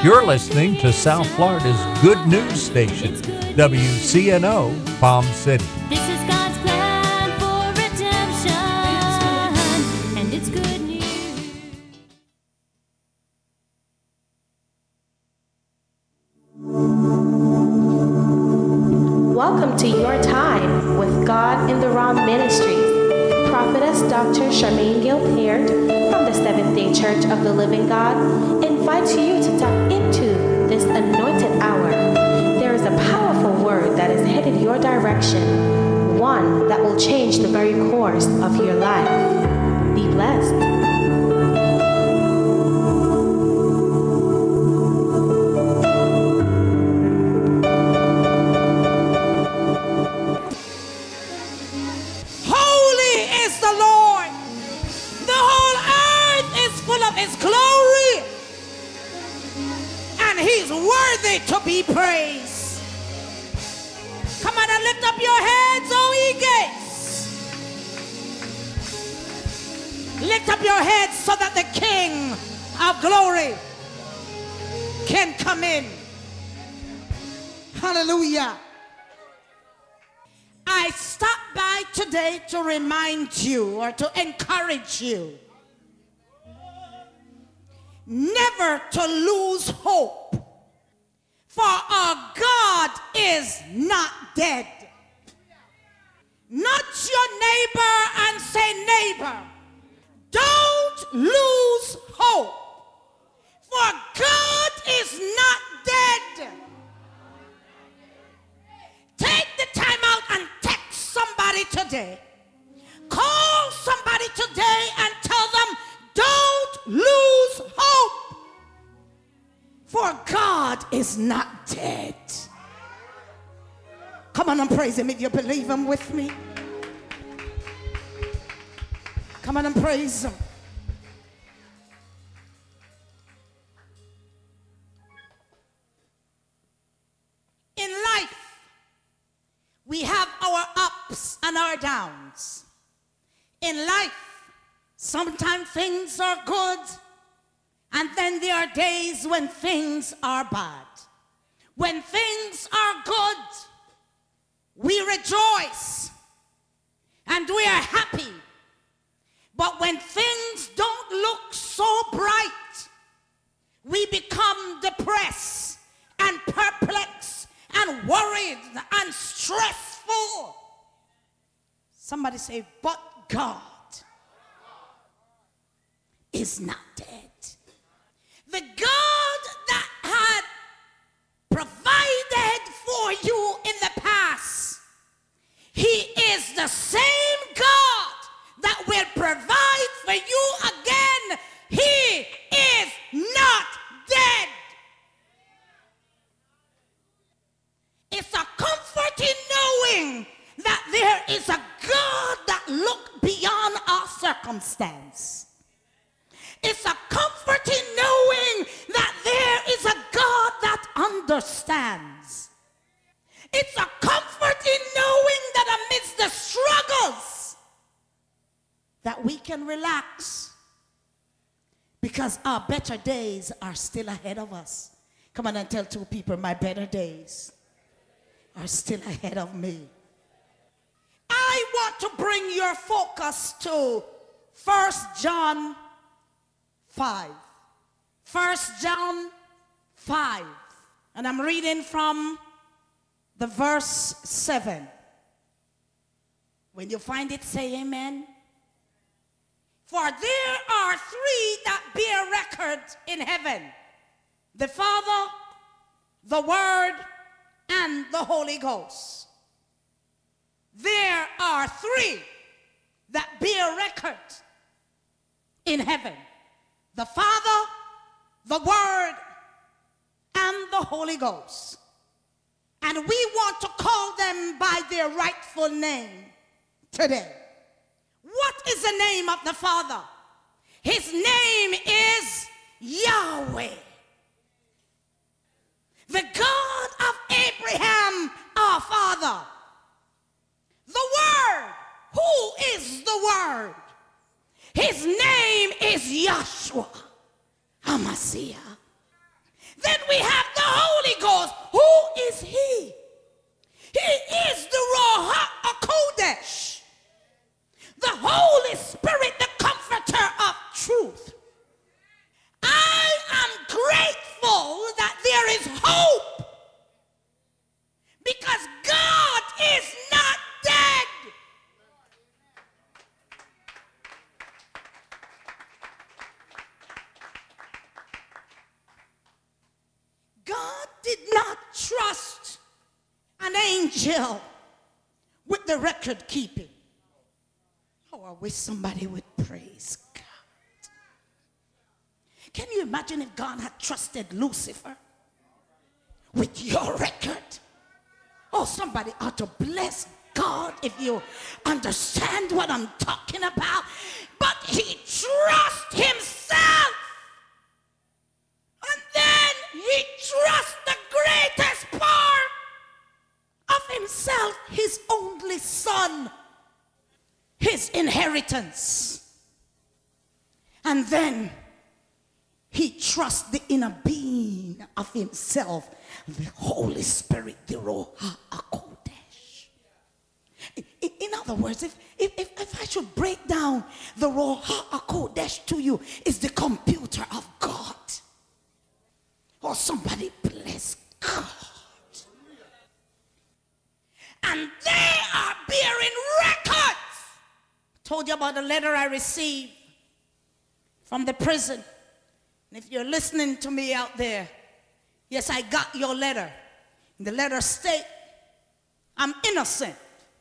You're listening to South Florida's good news station, WCNO Palm City. This is God's plan for redemption, and it's good news. Welcome to Your Time with God in the Raw Ministries. Prophetess Dr. Charmaine Gilpert from the Seventh-day Church of the Living God invites you to tap into this anointed hour. There is a powerful word that is headed your direction, one that will change the very course of your life. Be blessed. Worthy to be praised. Come on and lift up your heads, O ye gates. Lift up your heads so that the King of glory can come in. Hallelujah. I stopped by today to remind you or to encourage you never to lose hope. For our God is not dead. Nudge your neighbor and say, neighbor, don't lose hope. For God is not dead. Take the time out and text somebody today. Call somebody today and tell them, don't lose hope. For God is not dead. Come on and praise him if you believe him with me. Come on and praise him. In life, we have our ups and our downs. In life, sometimes things are good, and then there are days when things are bad. When things are good, we rejoice and we are happy. But when things don't look so bright, we become depressed and perplexed and worried and stressful. Somebody say, but God is not dead. The God that had provided for you in the past, he is the same God that will provide for you again. He is not dead. It's a comfort in knowing that there is a God that looks beyond our circumstance. It's a comfort in knowing that there is a God that understands. It's a comfort in knowing that amidst the struggles that we can relax because our better days are still ahead of us. Come on and tell two people, my better days are still ahead of me. I want to bring your focus to 1 John 5. 1 John 5. And I'm reading from the verse 7. When you find it, say amen. For there are three that bear record in heaven: the Father, the Word, and the Holy Ghost. There are three that bear record in heaven: the Father, the Word, and the Holy Ghost. And we want to call them by their rightful name today. What is the name of the Father? His name is Yahweh. The God of Abraham, our father. The Word. Who is the Word? His name is Yahshua HaMashiach. Then angel with the record keeping. Oh, I wish somebody would praise God. Can you imagine if God had trusted Lucifer with your record? Oh, somebody ought to bless God if you understand what I'm talking about. But he trusts himself. And then he trusts the greatest part of himself, his only son, his inheritance. And then he trusts the inner being of himself, the Holy Spirit, the Ruach HaKodesh. In other words, if I should break down the Ruach HaKodesh to you, it's the computer of God. Oh, somebody bless God. And they are bearing records. I told you about the letter I received from the prison. And if you're listening to me out there, yes, I got your letter. The letter states, I'm innocent.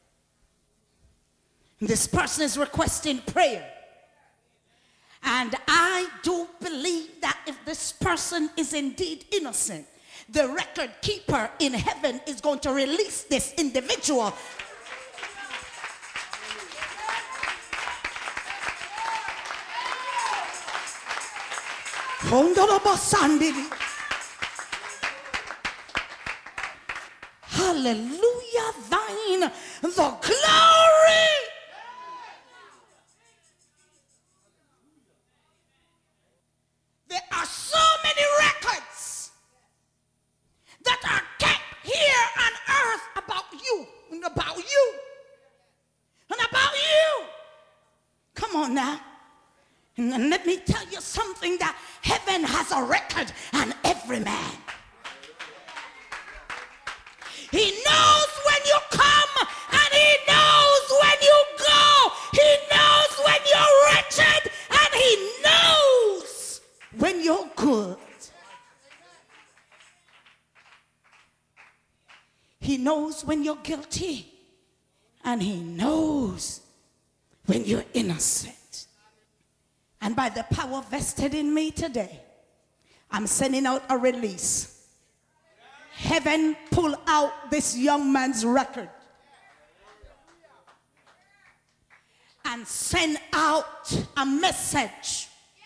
And this person is requesting prayer. And I do believe that if this person is indeed innocent, the record keeper in heaven is going to release this individual. Hallelujah, thine the glory. There are so many records that are kept here on earth about you and about you and about you. Come on now. And let me tell you something, that heaven has a record on every man. He knows when you come and he knows when you go. He knows when you're wretched and he knows when you're good. He knows when you're guilty and he knows when you're innocent. And by the power vested in me today, I'm sending out a release. Heaven, pull out this young man's record and send out a message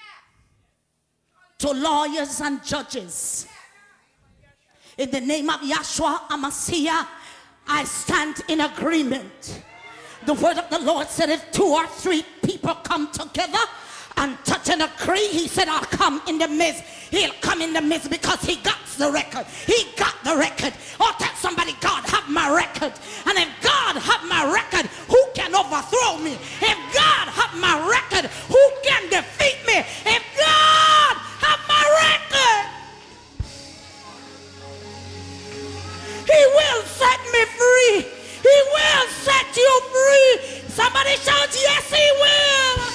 to lawyers and judges. In the name of Yahshua HaMashiach, I stand in agreement. The word of the Lord said, if 2 or 3 people come together and touch and agree, he said, I'll come in the midst. He'll come in the midst because he got the record. He got the record. Oh, tell somebody, God have my record. And if God have my record, who can overthrow me? If God have my record, who can defeat me? If God have my record, he will set me free. He will set you free. Somebody shout, yes, he will.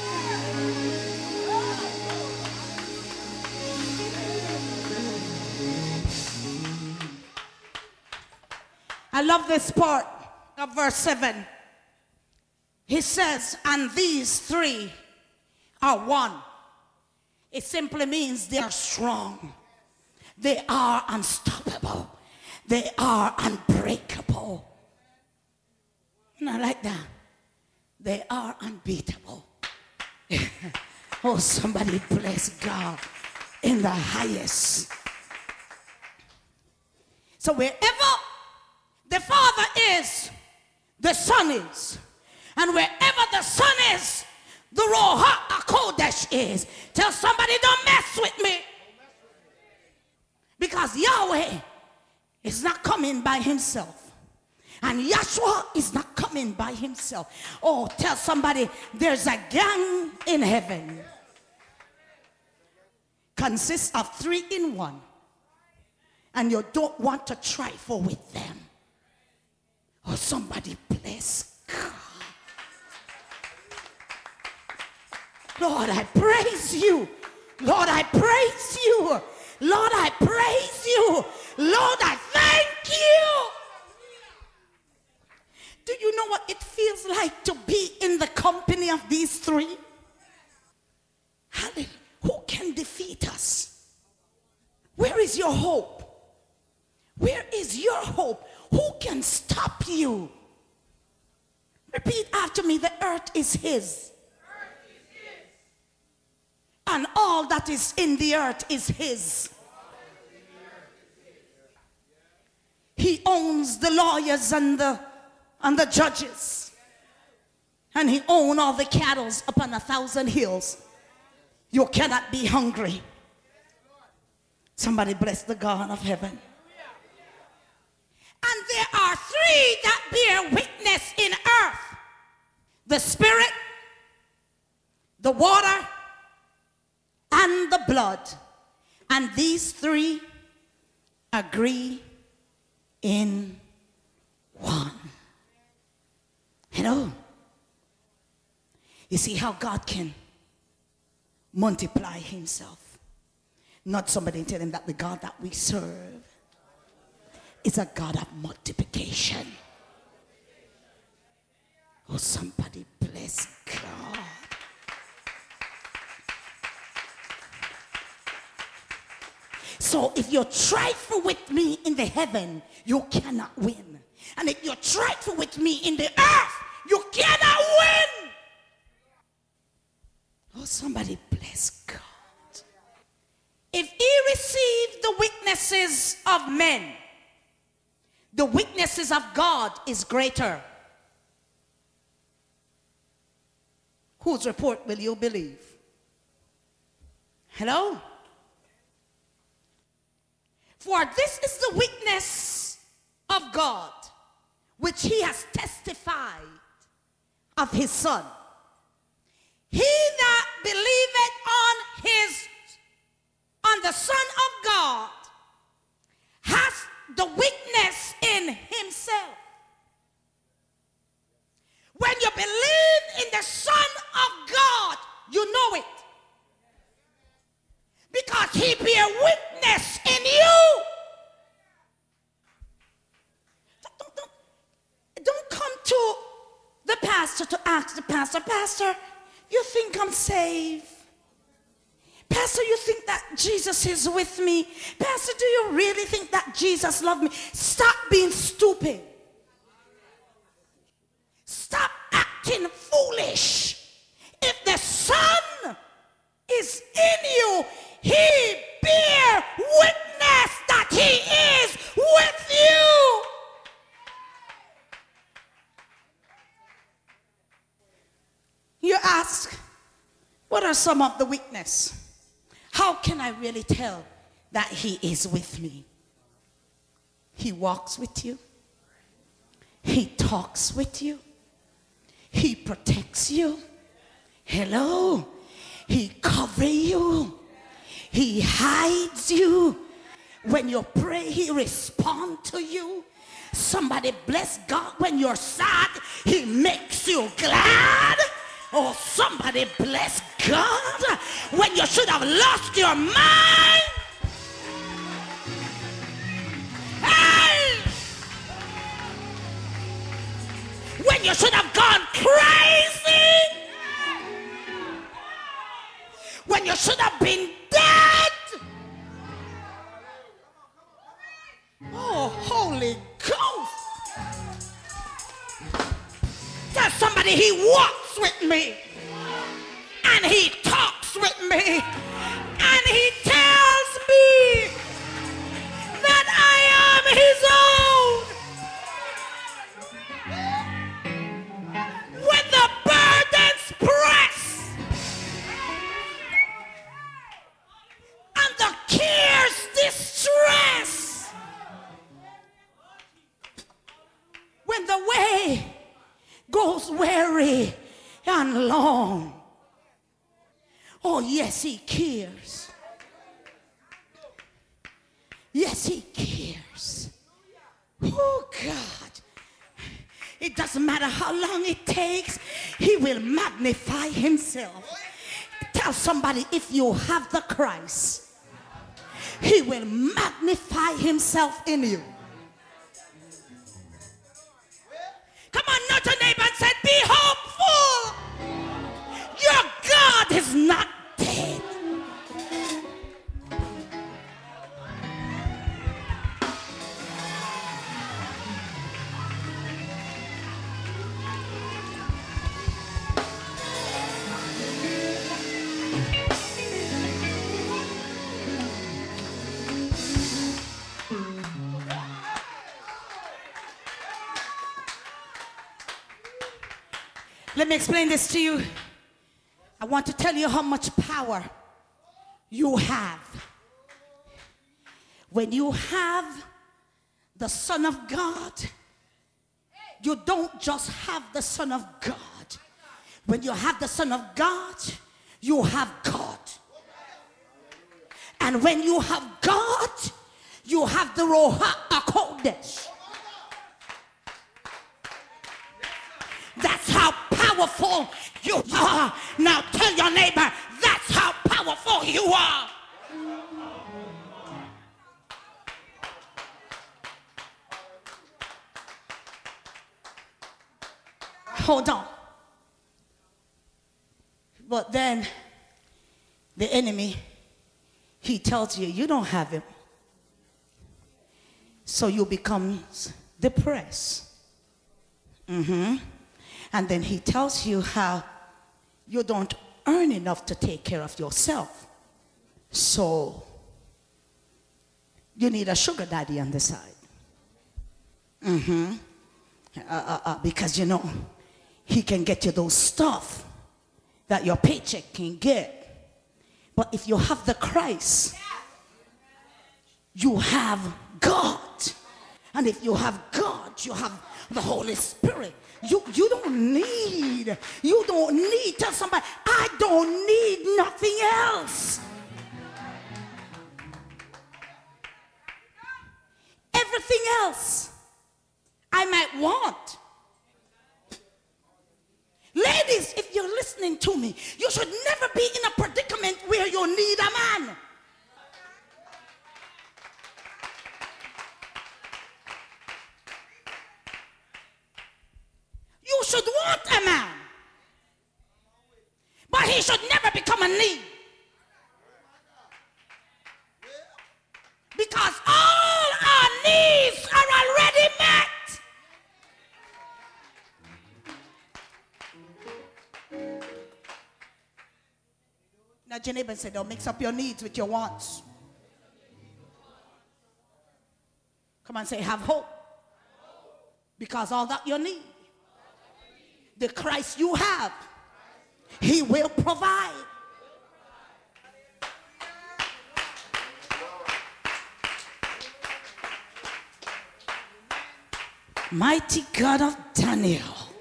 I love this part of verse 7. He says, and these 3 are one. It simply means they are strong. They are unstoppable. They are unbreakable. Not like that. They are unbeatable. Oh, somebody bless God in the highest. So wherever the Father is, the Son is. And wherever the Son is, the Ruach HaKodesh is. Tell somebody, don't mess with me. Because Yahweh is not coming by himself. And Yahshua is not coming by himself. Oh, tell somebody, there's a gang in heaven. Consists of 3 in 1. And you don't want to trifle with them. Oh, somebody bless God. Lord, I praise you. Lord, I praise you. Lord, I praise you. Lord, I thank you. feels like to be in the company of these three? Hallelujah. Who can defeat us? Where is your hope? Where is your hope? Who can stop you? Repeat after me. The earth is his. And all that is in the earth is his. He owns the lawyers and the judges. And he owns all the cattle upon 1,000 hills. You cannot be hungry. Somebody bless the God of heaven. And there are three that bear witness in earth: the spirit, the water, and the blood. And these three agree in one. Hello. You see how God can multiply himself. Not somebody tell him that the God that we serve is a God of multiplication. Oh, somebody bless God. So if you're trifle with me in the heaven, you cannot win. And if you're trifle with me in the earth, you cannot win. Oh, somebody bless God. If he received the witnesses of men, the witnesses of God is greater. Whose report will you believe? Hello? For this is the witness of God, which he has testified of his Son. He that believeth on the Son of God has the witness in himself. When you believe in the Son of God, you know it. Because he bear witness in you. Don't come to the pastor to ask the pastor, Pastor, you think I'm saved? Pastor, you think that Jesus is with me? Pastor, do you really think that Jesus loves me? Stop being stupid. Stop acting foolish. If the Son is in you, he bear witness that he is with you. You ask, what are some of the witness? How can I really tell that he is with me? He walks with you. He talks with you. He protects you. Hello. He covers you. He hides you. When you pray, he responds to you. Somebody bless God. When you're sad, he makes you glad. Oh, somebody bless God. When you should have lost your mind, hey! When you should have gone crazy, when you should have been dead. Oh, Holy Ghost. Tell somebody he walks with me. And he talks with me. And he tells me that I am his own. When the burdens press and the cares distress, when the way goes weary and long, oh yes, he cares. Yes, he cares. Oh God, it doesn't matter how long it takes, he will magnify himself. Tell somebody, if you have the Christ, he will magnify himself in you. Come on, nudge your neighbor and say, be Let me explain this to you. I want to tell you how much power you have. When you have the Son of God, you don't just have the Son of God. When you have the Son of God, you have God. And when you have God, you have the Ruach HaKodesh. That's how powerful you are. Now tell your neighbor, that's how powerful you are. Hold on. But then the enemy, he tells you, you don't have him. So you become depressed. And then he tells you how you don't earn enough to take care of yourself. So you need a sugar daddy on the side. Because you know, he can get you those stuff that your paycheck can get. But if you have the Christ, you have God. And if you have God, you have the Holy Spirit. You don't need, tell somebody, I don't need nothing else. Everything else I might want. Ladies, if you're listening to me, you should never be in a predicament where you need a man. You should want a man, but he should never become a need. Because all our needs are already met. Now, your neighbor said, don't mix up your needs with your wants. Come on, say, have hope. Because all that you need, the Christ you have, he will provide. Mighty God of Daniel.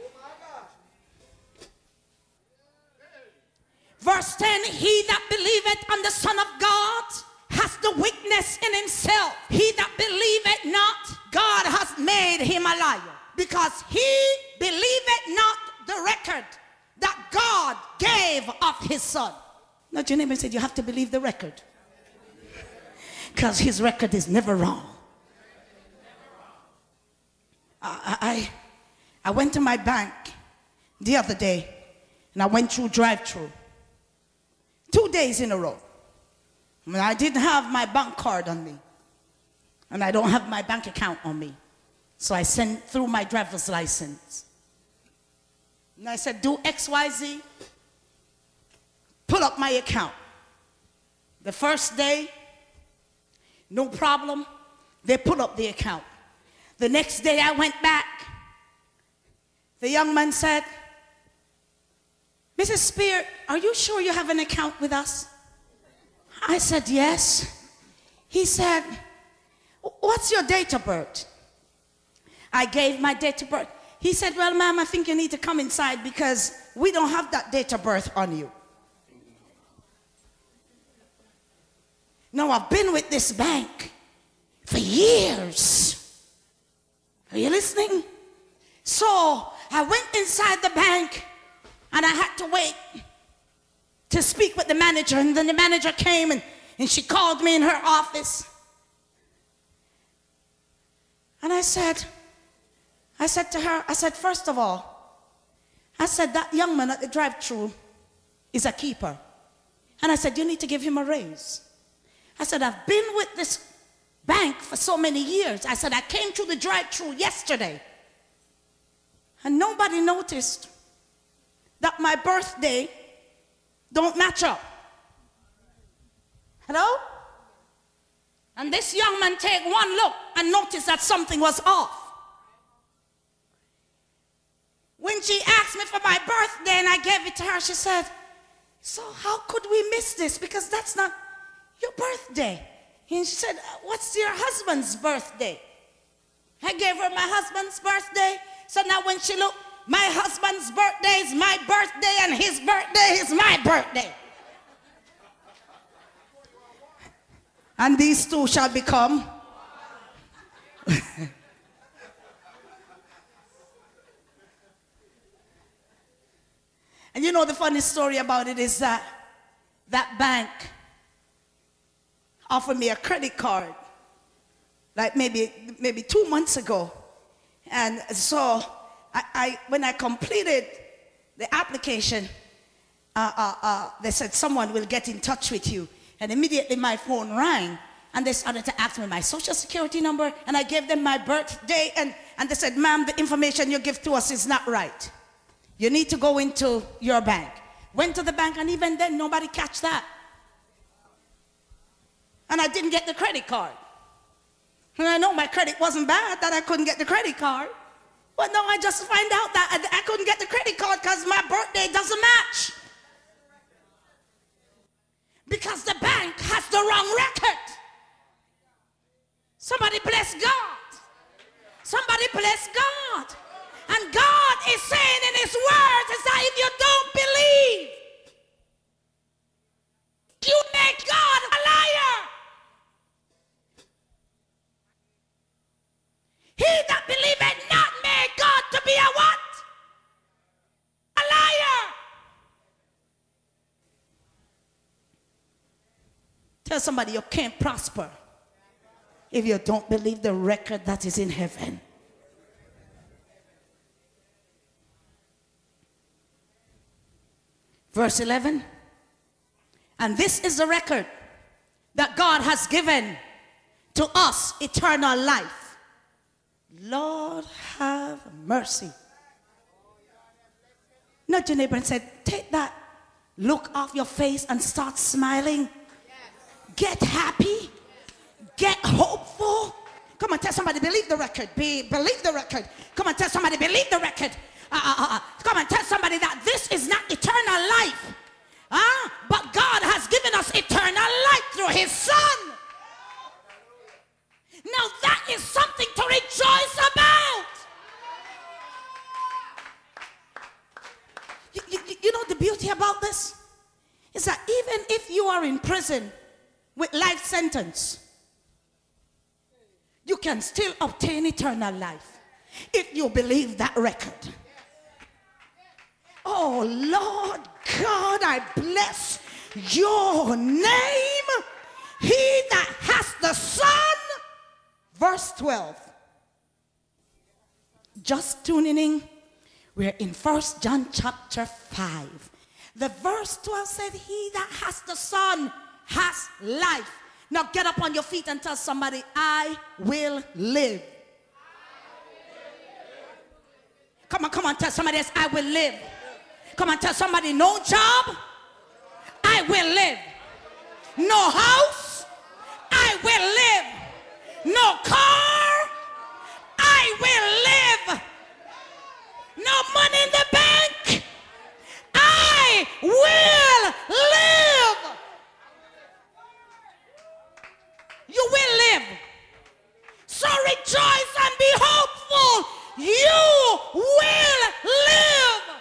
Verse 10, he that believeth on the Son of God has the weakness in himself. He that believeth not, God has made him a liar. Because he believeth not the record that God gave of his Son. Now your neighbor said you have to believe the record. Because his record is never wrong. I went to my bank the other day and I went through drive-through 2 days in a row. I didn't have my bank card on me and I don't have my bank account on me. So I sent through my driver's license. And I said, do XYZ, pull up my account. The first day, no problem, they pull up the account. The next day I went back. The young man said, Mrs. Spear, are you sure you have an account with us? I said, yes. He said, what's your date of birth? I gave my date of birth. He said, well, ma'am, I think you need to come inside because we don't have that date of birth on you. Now, I've been with this bank for years. Are you listening? So I went inside the bank and I had to wait to speak with the manager. And then the manager came and she called me in her office. And I said to her, I said, first of all, I said, that young man at the drive-thru is a keeper. And I said, you need to give him a raise. I said, I've been with this bank for so many years. I said, I came through the drive-thru yesterday. And nobody noticed that my birthday don't match up. Hello? And this young man take one look and notice that something was off. when she asked me for my birthday and I gave it to her, she said, so how could we miss this? Because that's not your birthday. And she said, what's your husband's birthday? I gave her my husband's birthday. So now when she looked, my husband's birthday is my birthday and his birthday is my birthday. And these two shall become. And you know the funny story about it is that that bank offered me a credit card like maybe 2 months ago. And so when I completed the application, they said someone will get in touch with you. And immediately my phone rang and they started to ask me my social security number, and I gave them my birthday, and they said, ma'am, the information you give to us is not right. You need to go into your bank. Went to the bank, and even then nobody catch that. And I didn't get the credit card. And I know my credit wasn't bad that I couldn't get the credit card. But no, I just find out that I couldn't get the credit card because my birthday doesn't match. Because the bank has the wrong record. Somebody bless God. Somebody bless God. And God is saying in his words is that if you don't believe, you make God a liar. He that believeth not made God to be a what? A liar. Tell somebody you can't prosper if you don't believe the record that is in heaven. Verse 11. And this is the record that God has given to us, eternal life. Lord, have mercy. Nudge your neighbor and said, take that look off your face and start smiling. Get happy. Get hopeful. Come on, tell somebody, believe the record. Believe the record. Come on, tell somebody, believe the record. Come on, tell somebody that this is not eternal life. But God has given us eternal life through his Son. Now that is something to rejoice about. You know the beauty about this? Is that even if you are in prison with life sentence, you can still obtain eternal life if you believe that record. Oh Lord God, I bless your name. He that has the Son. Verse 12. Just tuning in. We're in 1 John chapter 5. The verse 12 said, he that has the Son has life. Now get up on your feet and tell somebody, I will live. Come on, tell somebody else, I will live. Come on, tell somebody, no job, I will live. No house, I will live. No car, I will live. No money in the bank, I will live. You will live. So rejoice and be hopeful. You will live.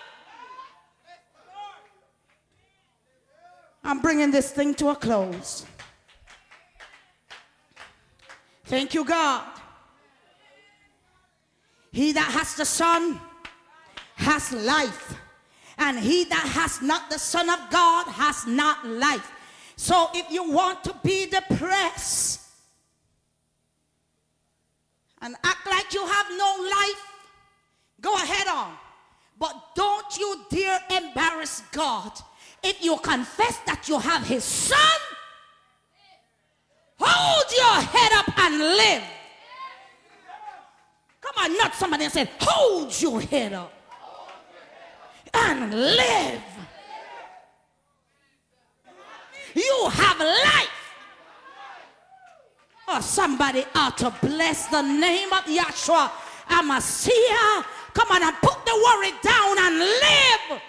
I'm bringing this thing to a close. Thank you, God. He that has the Son has life, and he that has not the Son of God has not life. So if you want to be depressed and act like you have no life, go ahead on. But don't you dare embarrass God. If you confess that you have his Son, hold your head up and live. Come on, nudge somebody and say, hold your head up and live. You have life. Oh, somebody ought to bless the name of Yahshua Amasiah. Come on and put the worry down and live.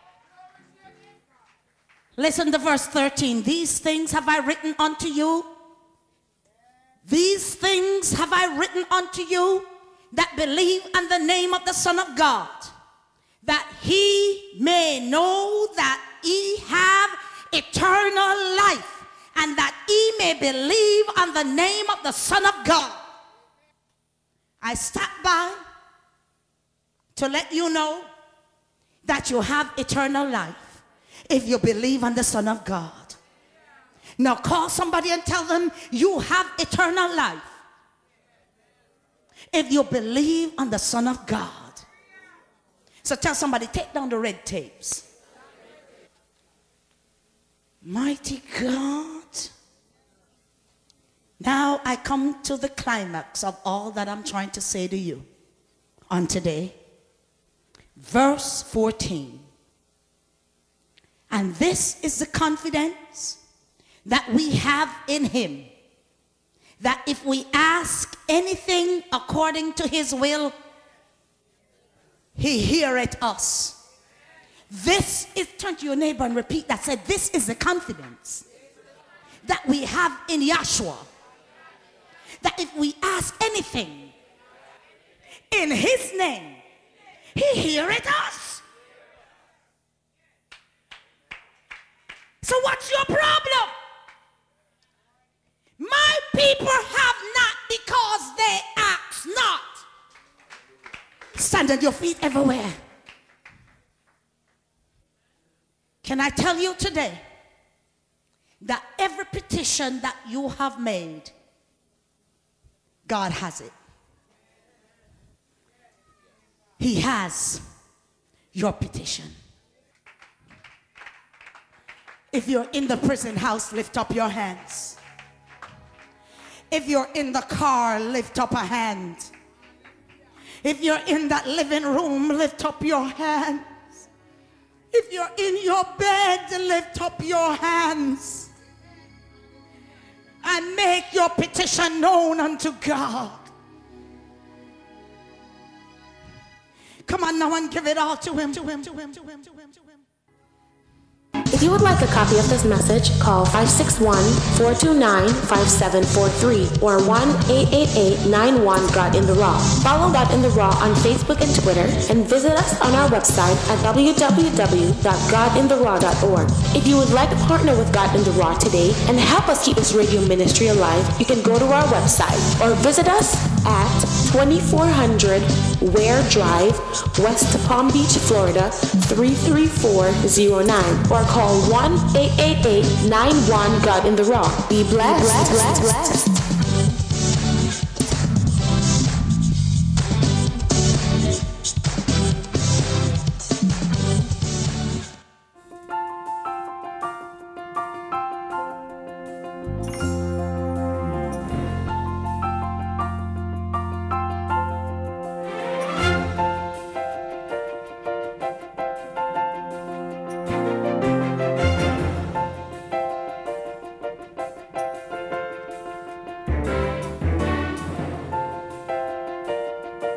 Listen to verse 13. These things have I written unto you. These things have I written unto you that believe in the name of the Son of God, that he may know that ye have eternal life, and that ye may believe on the name of the Son of God. I stopped by to let you know that you have eternal life if you believe on the Son of God. Now call somebody and tell them you have eternal life if you believe on the Son of God. So tell somebody, take down the red tapes. Mighty God. Now I come to the climax of all that I'm trying to say to you on today. Verse 14. And this is the confidence that we have in him, that if we ask anything according to his will, he heareth us. This is, turn to your neighbor and repeat that. Say, this is the confidence that we have in Yahshua, that if we ask anything in his name, he heareth us. So what's your problem? My people have not because they ask not. Stand on your feet everywhere. Can I tell you today that every petition that you have made, God has it. He has your petition. If you're in the prison house, lift up your hands. If you're in the car, lift up a hand. If you're in that living room, lift up your hands. If you're in your bed, lift up your hands and make your petition known unto God. Come on now and give it all to him, to him, to him, to him, to him, to him. If you would like a copy of this message, call 561-429-5743 or 1-888-91-GOD in the Raw. Follow God in the Raw on Facebook and Twitter, and visit us on our website at www.godintheraw.org. If you would like to partner with God in the Raw today and help us keep this radio ministry alive, you can go to our website or visit us at 2400 Ware Drive, West Palm Beach, Florida 33409, or call 1-888-91-GOD in the Raw. Be blessed.